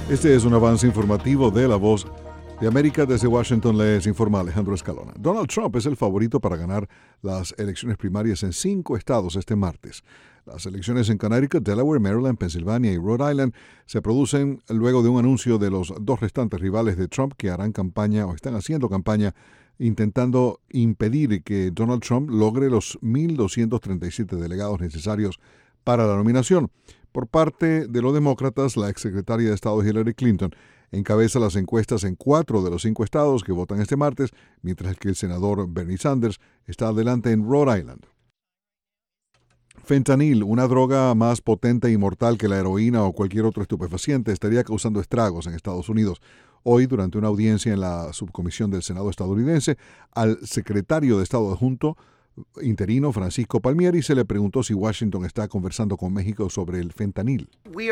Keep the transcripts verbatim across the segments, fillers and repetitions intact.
Este es un avance informativo de La Voz de América. Desde Washington les informa Alejandro Escalona. Donald Trump es el favorito para ganar las elecciones primarias en cinco estados este martes. Las elecciones en Connecticut, Delaware, Maryland, Pensilvania y Rhode Island se producen luego de un anuncio de los dos restantes rivales de Trump que harán campaña o están haciendo campaña intentando impedir que Donald Trump logre los mil doscientos treinta y siete delegados necesarios para la nominación. Por parte de los demócratas, la exsecretaria de Estado Hillary Clinton encabeza las encuestas en cuatro de los cinco estados que votan este martes, mientras que el senador Bernie Sanders está adelante en Rhode Island. Fentanil, una droga más potente y mortal que la heroína o cualquier otro estupefaciente, estaría causando estragos en Estados Unidos. Hoy, durante una audiencia en la subcomisión del Senado estadounidense, al secretario de Estado adjunto interino Francisco Palmieri se le preguntó si Washington está conversando con México sobre el fentanil.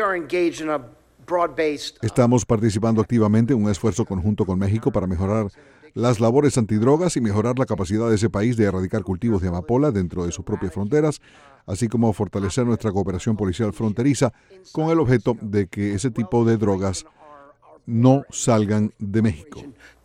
Estamos participando activamente en un esfuerzo conjunto con México para mejorar las labores antidrogas y mejorar la capacidad de ese país de erradicar cultivos de amapola dentro de sus propias fronteras, así como fortalecer nuestra cooperación policial fronteriza con el objeto de que ese tipo de drogas no salgan de México.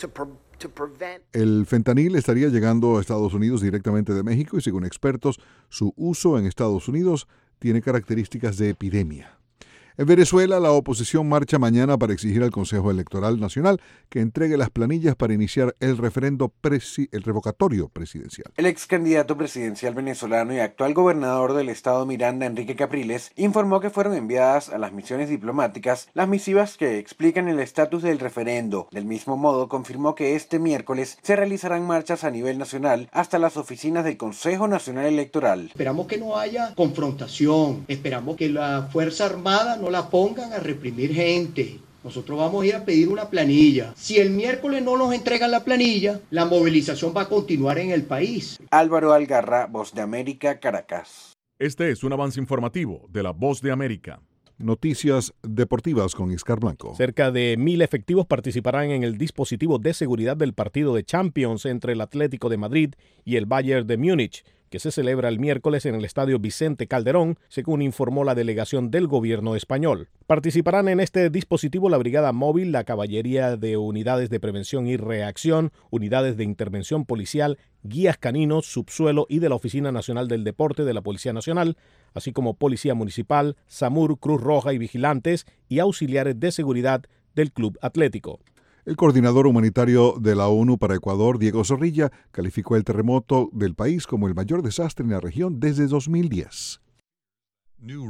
El fentanil estaría llegando a Estados Unidos directamente de México y, según expertos, su uso en Estados Unidos tiene características de epidemia. En Venezuela, la oposición marcha mañana para exigir al Consejo Electoral Nacional que entregue las planillas para iniciar el referendo presi- el revocatorio presidencial. El ex candidato presidencial venezolano y actual gobernador del estado Miranda, Enrique Capriles, informó que fueron enviadas a las misiones diplomáticas las misivas que explican el estatus del referendo. Del mismo modo, confirmó que este miércoles se realizarán marchas a nivel nacional hasta las oficinas del Consejo Nacional Electoral. Esperamos que no haya confrontación, esperamos que la Fuerza Armada no la pongan a reprimir gente. Nosotros vamos a ir a pedir una planilla. Si el miércoles no nos entregan la planilla, la movilización va a continuar en el país. Álvaro Algarra, Voz de América, Caracas. Este es un avance informativo de La Voz de América. Noticias deportivas con Iscar Blanco. Cerca de mil efectivos participarán en el dispositivo de seguridad del partido de Champions entre el Atlético de Madrid y el Bayern de Múnich, que se celebra el miércoles en el Estadio Vicente Calderón, según informó la delegación del gobierno español. Participarán en este dispositivo la Brigada Móvil, la Caballería de Unidades de Prevención y Reacción, Unidades de Intervención Policial, Guías Caninos, Subsuelo y de la Oficina Nacional del Deporte de la Policía Nacional, así como Policía Municipal, SAMUR, Cruz Roja y vigilantes y auxiliares de seguridad del Club Atlético. El coordinador humanitario de la ONU para Ecuador, Diego Zorrilla, calificó el terremoto del país como el mayor desastre en la región desde dos mil diez.